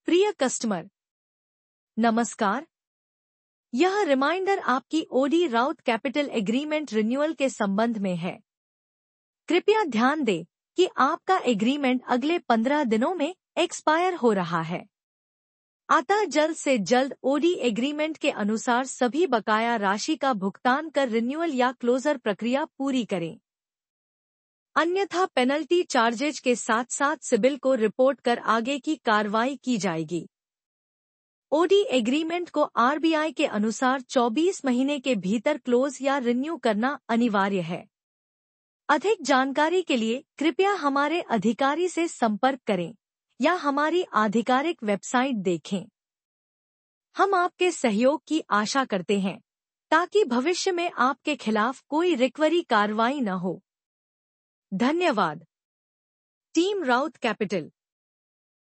प्रिय कस्टमर, नमस्कार। यह रिमाइंडर आपकी OD Raut capital agreement renewal के संबंध में है। कृपया ध्यान दें कि आपका एग्रीमेंट अगले 15 दिनों में एक्सपायर हो रहा है। अतः जल्द से जल्द ओडी एग्रीमेंट के अनुसार सभी बकाया राशि का भुगतान कर रिन्यूअल या क्लोजर प्रक्रिया पूरी करें। अन्यथा पेनल्टी चार्जेज के साथ साथ सिबिल को रिपोर्ट कर आगे की कार्रवाई की जाएगी। ओडी एग्रीमेंट को आरबीआई के अनुसार 24 महीने के भीतर क्लोज या रिन्यू करना अनिवार्य है। अधिक जानकारी के लिए कृपया हमारे अधिकारी से संपर्क करें या हमारी आधिकारिक वेबसाइट देखें। हम आपके सहयोग की आशा करते हैं ताकि भविष्य में आपके खिलाफ कोई रिकवरी कार्रवाई न हो। धन्यवाद। Team Raut capital.